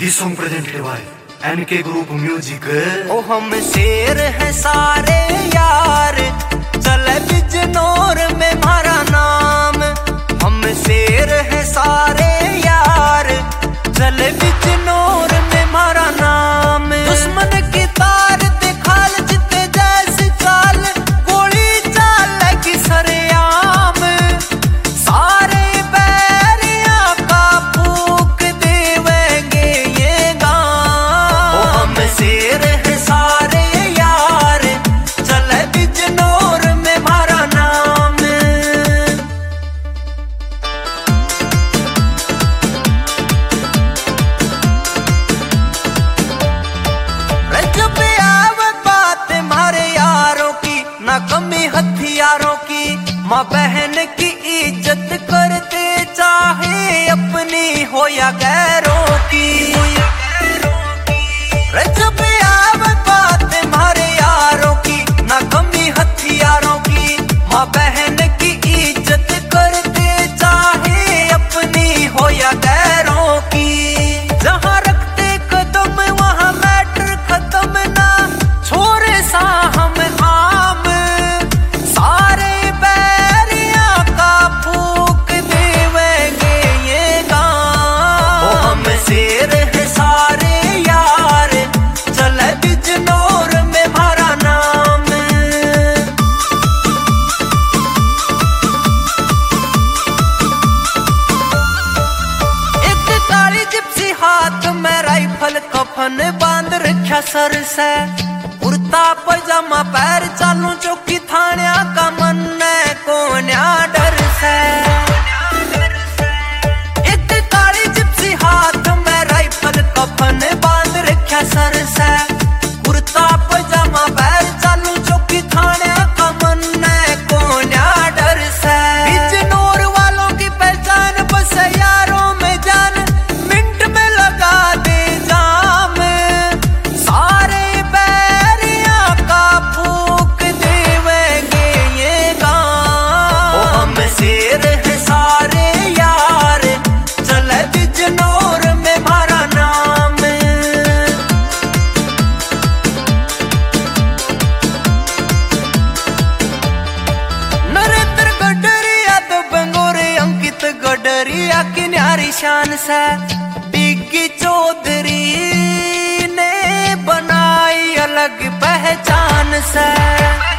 This song presented by N K group music. ओ हम शेर हैं सारे यार, चले बिजनौर में हमारा नाम। हम शेर हैं सारे यार, चले बिजनौर में हमारा नाम। दुश्मन की तार दिखाल जिते जैसी चाल, गोली चाल की सरेआम। सारे बैरिया का फूक देवेंगे ये गाँव। ओ हम शेर हैं सारे यार, चले बिजनौर में हमारा नाम। जब आवत बात हमारे यारों की, ना कमी हथियारों की। माँ बहन की इज्जत करते चाहे अपनी हो या गैरों की। जब आवत बात हमारे यारों की, ना कमी हथियारों की। माँ बहन की इज्जत करते चाहे अपनी हो या गैरों की। जहाँ रखते कदम वहाँ मैटर खत्म, ना छोरे सा हम आम। सारे बैरिया का फूक देवेंगे ये गाँव। ओ हम शेर हैं सारे यार, चले बिजनौर में हमारा नाम। एक काली जिप्सी हाथ में राइफल, कफन बांध रखा सर से। कुर्ता पजामा पैर चालू चौकी थाने का, मन कोन्या डर से। एक काली जिप्सी हाथ में राइफल, कफन बांध रखा सर से। कुर्ता पजामा पैर चालू चौकी थाने का, मन कोन्या डर से। बिजनौर वालों की पहचान बस यारों में जान, मिनट में लगा दे जाम। सारे बैरिया का फूक देवेंगे ये गाँव। ओ हम शेर हैं सारे यार, चले बिजनौर में हमारा नाम। नरेंद्र गडरिया तो बंगोरे अंकित गडरिया की न्यारी शान से। डिग्गी चौधरी ने बनाई अलग पहचान से।